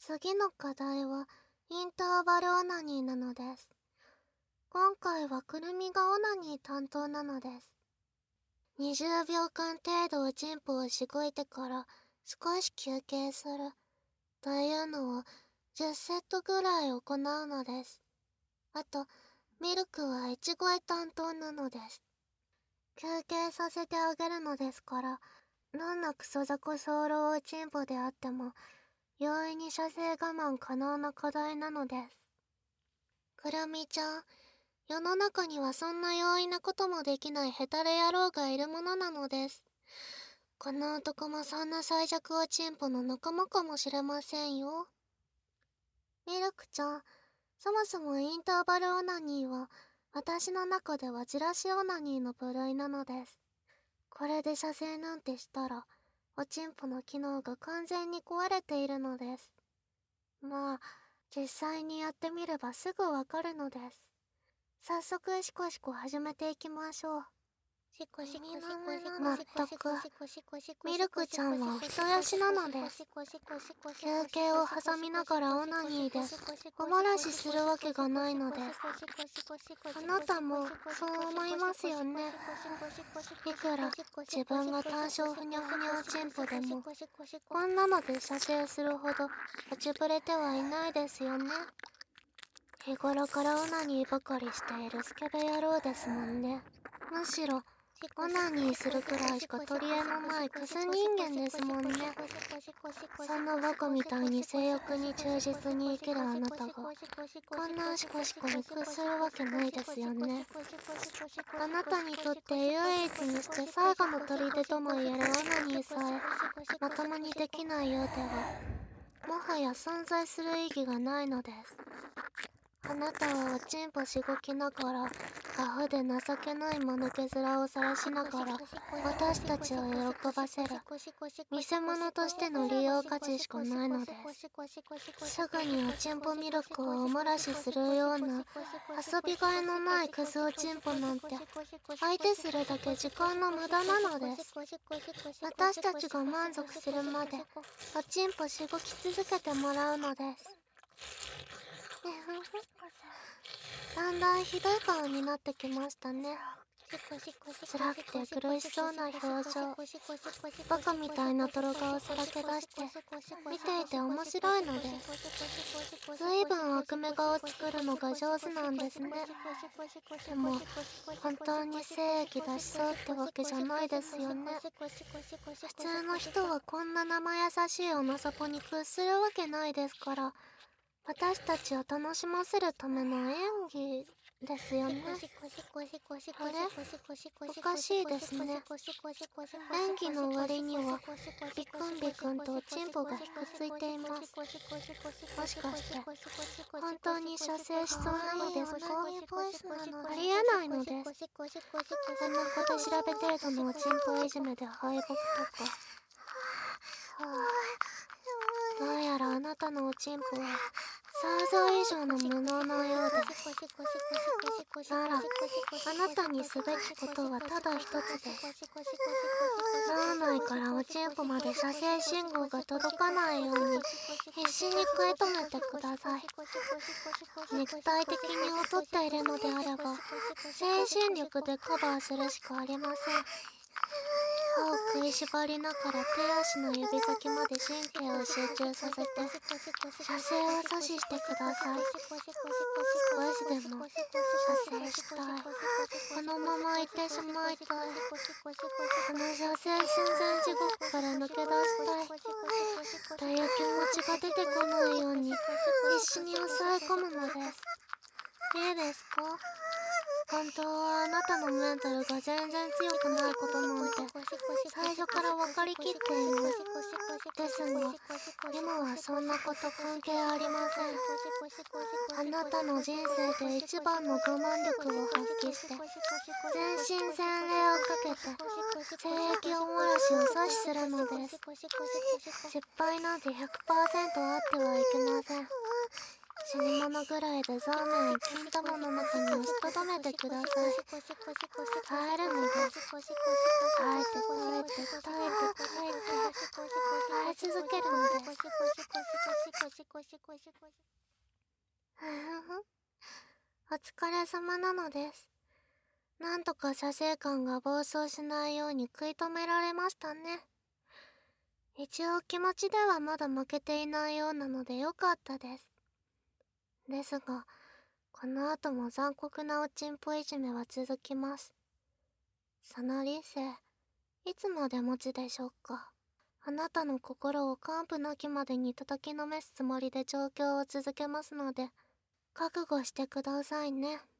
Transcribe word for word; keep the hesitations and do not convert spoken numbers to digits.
次の課題はインターバルオナニーなのです。今回はくるみがオナニー担当なのです。にじゅうびょうかん程度おちんぽをしごいてから少し休憩するというのをじゅっセットぐらい行うのです。あとミルクはいちごい担当なのです。休憩させてあげるのですから、どんなクソザコソウロおちんぽであっても容易に射精我慢可能な課題なのです。くるみちゃん、世の中にはそんな容易なこともできないヘタレ野郎がいるものなのです。この男もそんな最弱おちんぽの仲間かもしれませんよ。ミルクちゃん、そもそもインターバルオナニーは私の中ではじらしオナニーの部類なのです。これで射精なんてしたらおちんぽの機能が完全に壊れているのです。まあ実際にやってみればすぐわかるのです。早速シコシコ始めていきましょう。まったくミルクちゃんはお人よしなのです。休憩を挟みながらオナニーでおもらしするわけがないのです。あなたもそう思いますよね。いくら自分が単小ふにゃふにゃおちんぽでもこんなので射精するほど落ちぶれてはいないですよね。日頃からオナニーばかりしているスケベ野郎ですもんね。むしろオナニーするくらいしか取り柄のないクズ人間ですもんね。そんなバカみたいに性欲に忠実に生きるあなたがこんなシコシコに屈するわけないですよね。あなたにとって唯一にして最後の砦ともいえるオナニーさえまともにできないようではもはや存在する意義がないのです。あなたはおちんぽしごきながらアホで情けない間抜け面を晒しながら私たちを喜ばせる見せ物としての利用価値しかないのです。すぐにおちんぽミルクをおもらしするような遊びがいのないクズおちんぽなんて相手するだけ時間の無駄なのです。私たちが満足するまでおちんぽしごき続けてもらうのです。だんだんひどい顔になってきましたね。辛くて苦しそうな表情、バカみたいな泥顔さらけ出して見ていて面白いのです。ずいぶん悪目顔作るのが上手なんですね。でも本当に精液出しそうってわけじゃないですよね。普通の人はこんな生優しいおなさぽに屈するわけないですから、私たちを楽しませるための演技ですよね。あれ？おかしいですね。演技の終わりにはビクンビクンとおちんぽがひくついています。もしかして本当に射精しそうなのですか？ありえないのです。こんなこと調べ程度のおちんぽいじめで敗北とか。はあ、どうやらあなたのおちんぽは想像以上の無能なようです。なら、あなたにすべきことはただ一つです。脳内からおちんぽまで射精信号が届かないように必死に食い止めてください。肉体的に劣っているのであれば精神力でカバーするしかありません。歯を食いしばりながら手足の指先まで神経を集中させて射精を阻止してください。少しでも射精したい。このまま行ってしまいたい。この射精寸前地獄から抜け出したいという気持ちが出てこないように必死に抑え込むのです。いいですか？本当はあなたのメンタルが全然強くないことなんて最初から分かりきっています。ですが今はそんなこと関係ありません。あなたの人生で一番の我慢力を発揮して全身全霊をかけて精液おもらしを阻止するのです。失敗なんて ひゃくパーセント あってはいけません。 死に物ぐらいでザーメンを金玉の中に押しとどめてください。耐えるのです。耐えて耐えて耐えて耐えて耐え続けるのです。ふふふ。お疲れ様なのです。なんとか写生館が暴走しないように食い止められましたね。一応気持ちではまだ負けていないようなのでよかったです。ですが、この後も残酷なおちんぽいじめは続きます。その理性、いつまで持つでしょうか。あなたの心を完膚なきまでに叩きのめすつもりで状況を続けますので、覚悟してくださいね。